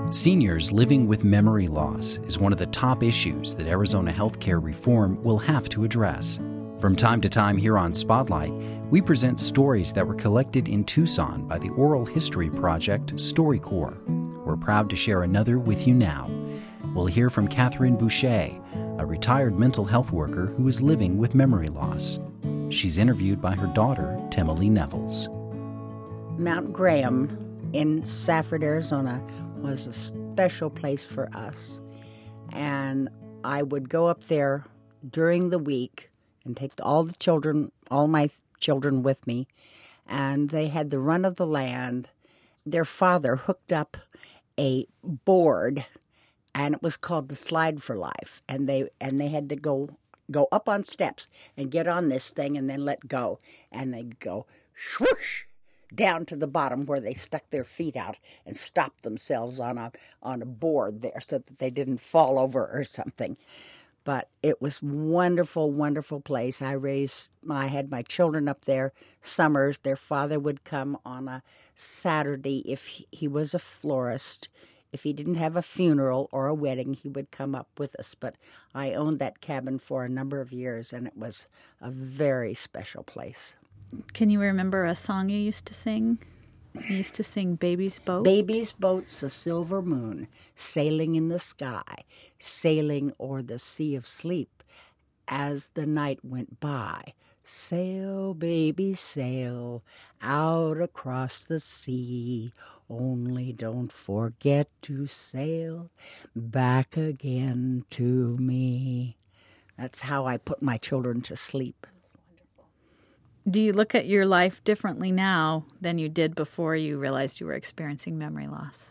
Seniors living with memory loss is one of the top issues that Arizona healthcare reform will have to address. From time to time here on Spotlight, we present stories that were collected in Tucson by the Oral History Project StoryCorps. We're proud to share another with you now. We'll hear from Catherine Boucher, a retired mental health worker who is living with memory loss. She's interviewed by her daughter, Timolee Nevels. Mount Graham in Safford, Arizona was a special place for us. And I would go up there during the week and take all my children with me. And they had the run of the land. Their father hooked up a board, and it was called the Slide for Life. And they had to go up on steps and get on this thing and then let go. And they'd go swoosh down to the bottom where they stuck their feet out and stopped themselves on a board there so that they didn't fall over or something. But it was wonderful, wonderful place. I had my children up there summers. Their father would come on a Saturday if he was a florist. If he didn't have a funeral or a wedding, he would come up with us. But I owned that cabin for a number of years, and it was a very special place. Can you remember a song you used to sing? You used to sing Baby's Boat? Baby's boat's a silver moon, sailing in the sky, sailing o'er the sea of sleep. As the night went by, sail, baby, sail, out across the sea. Only don't forget to sail back again to me. That's how I put my children to sleep. Do you look at your life differently now than you did before you realized you were experiencing memory loss?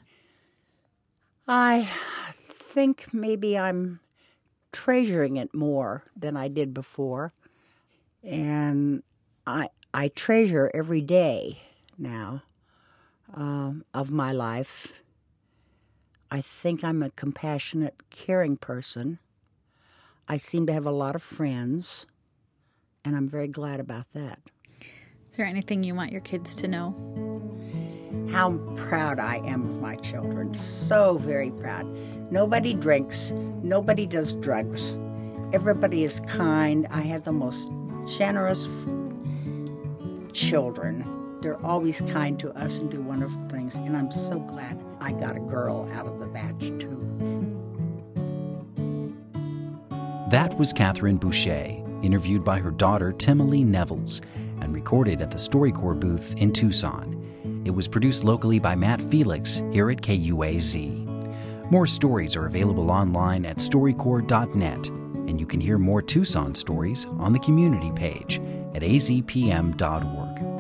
I think maybe I'm treasuring it more than I did before. And I treasure every day now of my life. I think I'm a compassionate, caring person. I seem to have a lot of friends. And I'm very glad about that. Is there anything you want your kids to know? How proud I am of my children. So very proud. Nobody drinks. Nobody does drugs. Everybody is kind. I have the most generous children. They're always kind to us and do wonderful things. And I'm so glad I got a girl out of the batch, too. That was Catherine Boucher, interviewed by her daughter Timolee Nevels and recorded at the StoryCorps booth in Tucson. It was produced locally by Matt Felix here at KUAZ. More stories are available online at storycorps.net, and you can hear more Tucson stories on the community page at azpm.org.